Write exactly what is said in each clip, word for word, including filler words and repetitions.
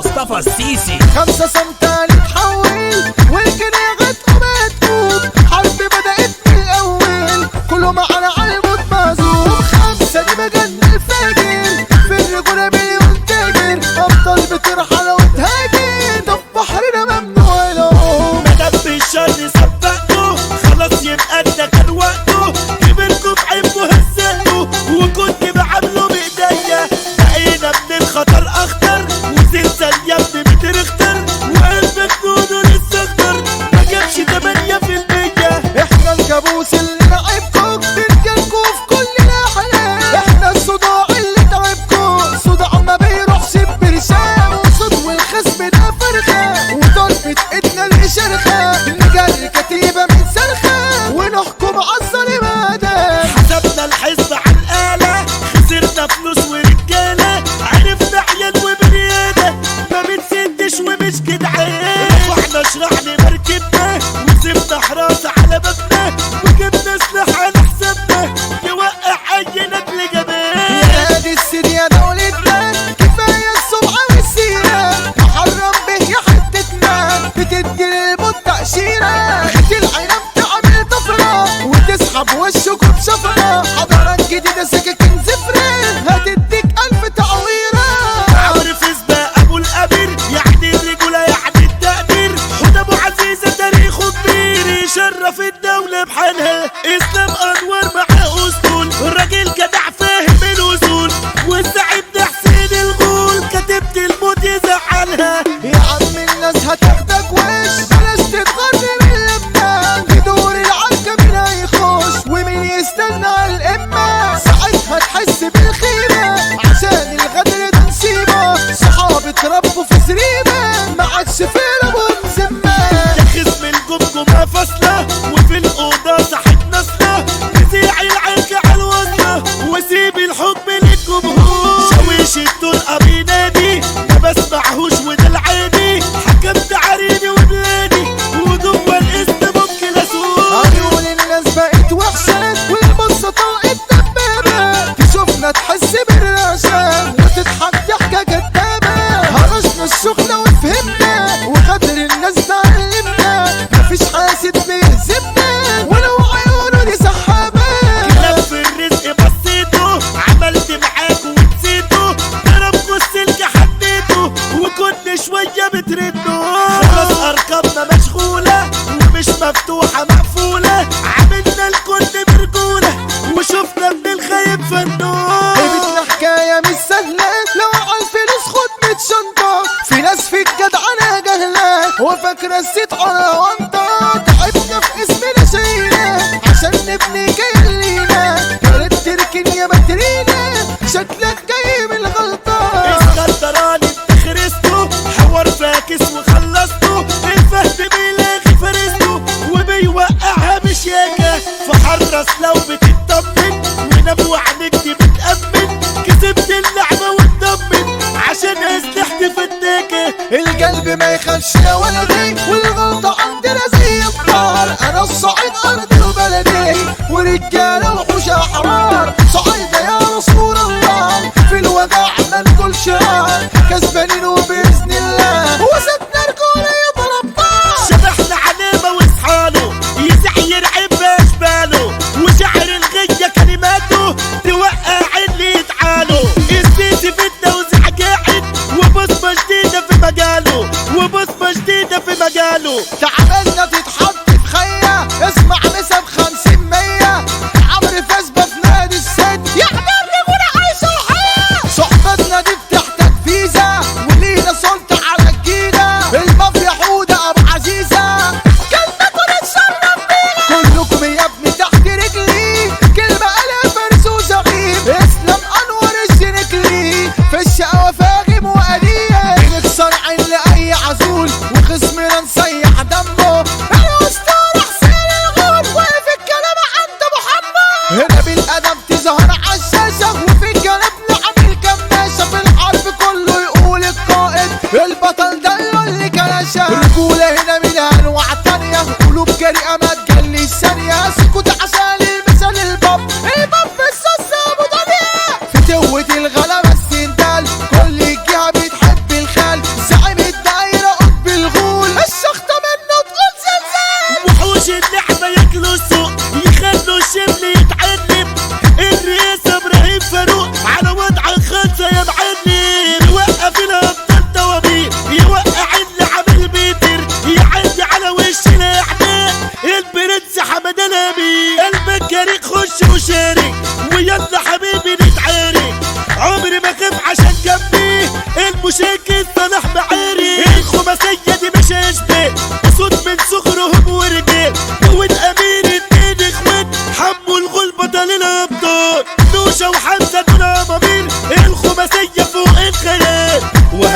مصطفى السيسي. خمسة سمتة نتحول والجنيه غطوا مكتوب، حرب بدأت من الأول كله معانا عالموت معزوم. خمسة دي مجال الفاجر في الرجولة مليون تاجر، أبطال بترحل وتهاجر، ده في بحرنا ممنوع العوم. مدام بالشر صدقته خلاص يبقى ده كان وقته، كبركوا بعيبكوا هزقته وكنت بعامله بإيديا، بقينا من الخطر أخطر وزلزال يا ابني بترختر، وقلبك نونه لسه أخضر ما جابش تمانية في المية. احنا الكابوس اللي لعبكوا بنجيلكوا في كل ناحية، احنا الصداع اللي تعبكوا صداع ما بيروحش ببرشام، وصد والخصم ده فرخة وضربة ايدنا الاشرخة، نجري كتيبة من صرخة ونحكم عالظالم ادم. حسبنا الحسب على الآلة خسرنا فلوس ورجالة، عرفنا عيال وبريادة ما بنسدش ومش جدعان، رفعنا شرعنا مركبنا وسبنا حراسة على بابنا، وجبنا سلاح على حسابنا يوقع أي نجل جبان. يا دي السيد يا دولتنا كفاية السمعة والسيرة، محرم به يا حتتنا بتدي للموت تأشيرة، خد العنب تعمل طفرة وتسحب وشك بشفرة، حضارات جديدة سكاكين زفرة هتديك ألف تعويرة. عمرو في سباق أبو الأمير يعني الرجولة يعني التقدير، حوده أبو عزيزة تاريخه كبير يشرف الدولة بحالها، إسلام أنور معاه أسطول الراجل جدع فاهم الوصول، والزعيم ده حسين الغول كتبت الموت يزعلها. يا عم الناس هتاخدك وش بلاش تتغر من لبنان، بدور العركة مين هيخش ومين يستنى على الإمة، ساعتها تحس بالخيبة عشان الغدر ده نسيبه، صحاب اتربوا في زريبة ما عادش في لهم ذمة. يا خصم الجمجمة فاصلة وفي الأوضة صاحب نصلة، نزيع العركة على الوصلة وسيب الحكم للجمهور، شاويش الطرقة بينادي ما بسمعهوش وده العادي، حكمت عريني وبلادي وجوه الاسم ممكن اسوق. عيون الناس بقت وحشة والبصة طلقت دبابة، تشوفنا تحس بالرعشة وتضحك ضحكة كدابة، هرشنا الشغلة وفهمنا وقدر الناس تعلمنا، مفيش حاسد بيهزمنا ولو عيونه دي سحابة. كلاب في الرزق بصيته عملت معاكوا ونسيته، ضربكوا السلك حديته وكل شوية بتردوا، خلاص أرقامنا مشغولة ومش مفتوحة مقفولة، عملنا الكل برجولة وشفنا من الخايب فنون. بيتنا حكاية مش سهلة لو عالفلوس خد ميت شنطة، في ناس في الجدعنة جهلة وفاكرة الزيت على وانطة، تعبنا في اسمنا شايلة عشان نبني كيان لينا، يا ريت تركن يا باترينا شكلك جاي من الغلطة. اسكندراني انت خرسته حوار فاكس وخلصته، الفهد بيلاقي فرسته وبيوقعها بشياكة، فحرص لو بتطمن ونبو عينك دي بتأمن، كسبت اللعبة وتضمن عشان اسلحتي فتاكة. القلب ما يخافش يا ولدي والغلطة عندنا زي الطار، انا الصعيد ارضي وبلدي ورجالة وحوش احرار، صعيدة يا رسول الله في الوداع ما نقول شعار، كسبانين وبإذن الله وسدنا رجولة يضرب نار. شبحنا علامة واصحاله يزعير عبا اشباله، وشعر الغية كلماته توقع اللي يتعاله، السيسي فتنة وزعجاعد وبصمة جديدة في مجاله وبصمة جديدة في مجاله. تعبنا تتحط في خيا اسمع مسا بخمسين مية، عمرو فاسبة في نادي السد يعني الرجولة عايشة الحياة، صحبتنا دي بتحتاج فيزا ولينا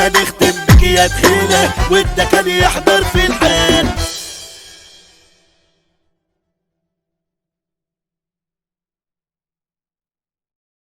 هنختم بك يا تخيلة وده كان يحضر في الحال.